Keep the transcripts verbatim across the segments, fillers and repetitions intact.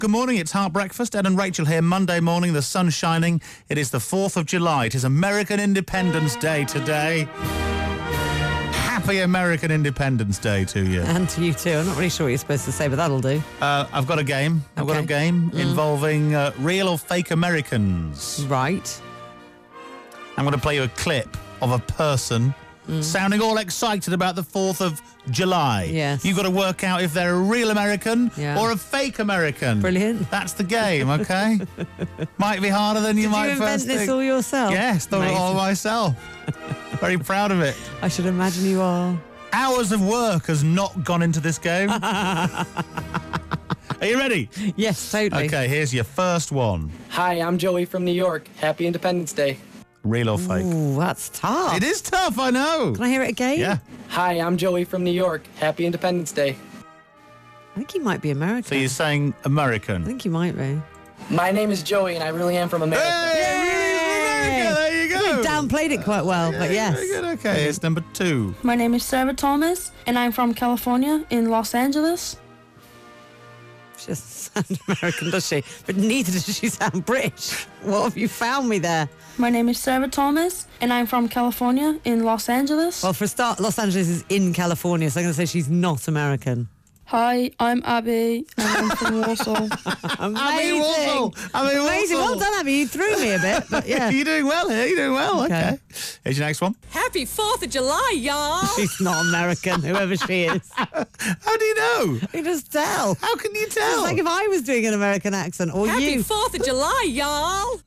Good morning, it's Heart Breakfast. Ed and Rachel here, Monday morning, the sun's shining. It is the fourth of July. It is American Independence Day today. Happy American Independence Day to you. And to you too. I'm not really sure what you're supposed to say, but that'll do. Uh, I've got a game. I've Okay. got a game Mm. involving uh, real or fake Americans. Right. I'm going to play you a clip of a person Mm. sounding all excited about the fourth of July. Yes. You've got to work out if they're a real American Yeah. or a fake American. Brilliant. That's the game, okay? Might be harder than you Did might you invent first this think. all yourself? Yes, thought it all Amazing. myself. Very proud of it. I should imagine you are. Hours of work has not gone into this game. Are you ready? Yes, totally. Okay, here's your first one. Hi, I'm Joey from New York. Happy Independence Day. Real or fake? Ooh, that's tough. It is tough, I know. Can I hear it again? Yeah. Hi, I'm Joey from New York. Happy Independence Day. I think he might be American. So you're saying I American? think he might be. My name is Joey, and I really am from America. Hey, America, there you go. He downplayed it quite well, but yes. Very good, okay, it's number two. My name is Sarah Thomas, and I'm from California in Los Angeles. She doesn't sound American, does she? But neither does she sound British. What have you found me there? My name is Sarah Thomas, and I'm from California in Los Angeles. Well, for a start, Los Angeles is in California, so I'm going to say she's not American. Hi, I'm Abby, and I'm from Warsaw. Amazing. Walsall. Abby Amazing. Walsall. Well done, Abby. You threw me a bit, but yeah. You're doing well here, you're doing well, okay. Okay. Here's your next one. Happy fourth of July, y'all! She's not American, whoever she is. How do you know? You just tell. How can you It's tell? like if I was doing an American accent, or Happy you. fourth of July, y'all!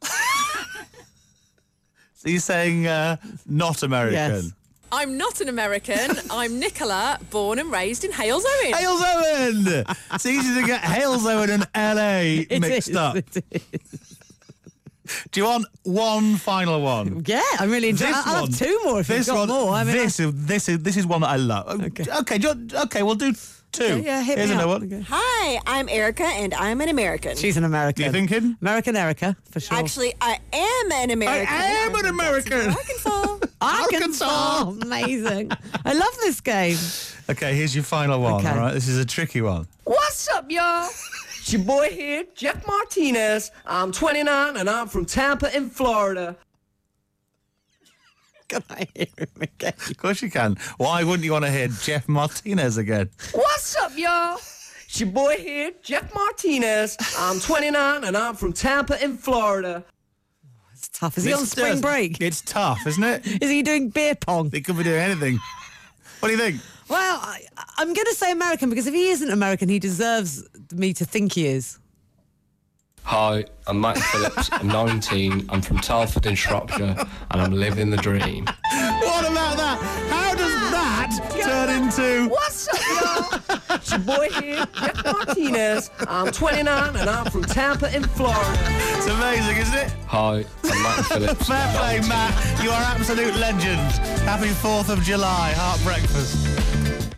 So you're saying uh, not American? Yes. I'm not an American. I'm Nicola, born and raised in Halesowen. Halesowen! It's easy to get Halesowen and L A It mixed is, up. it is. Do you want one final one? Yeah, I'm really enjoying This I'll one- have two more if This you've got one, more. I mean, this, is, this, is, this is one that I love. Okay. Okay, do you, okay we'll do two. Okay, yeah, hit Here's me another up. one. Okay. Hi, I'm Erica, and I'm an American. She's an American. You thinking? American Erica, for sure. Actually, I am an American. I am an American. Arkansas. Arkansas. Amazing. I love this game. Okay, here's your final one, Okay. all right? This is a tricky one. What's up, y'all? It's your boy here, Jeff Martinez. I'm twenty-nine, and I'm from Tampa in Florida. Can I hear him again? Of course you can. Why wouldn't you want to hear Jeff Martinez again? What's up, y'all? It's your boy here, Jeff Martinez. I'm twenty-nine, and I'm from Tampa in Florida. It's tough. Is he on It's- spring break? It's tough, isn't it? Is he doing beer pong? He could be doing anything. What do you think? Well, I, I'm going to say American because if he isn't American, he deserves me to think he is. Hi, I'm Matt Phillips. I'm nineteen. I'm from Telford in Shropshire, and I'm living the dream. What about that? How does that turn into... What's up, y'all? It's your boy here, Jeff Martinez. I'm twenty-nine, and I'm from Tampa in Florida. It's amazing, isn't it? Hi, I'm Matt Phillips. Fair I'm play, nineteen. Matt. You are absolute legend. Happy fourth of July. Heart Breakfast.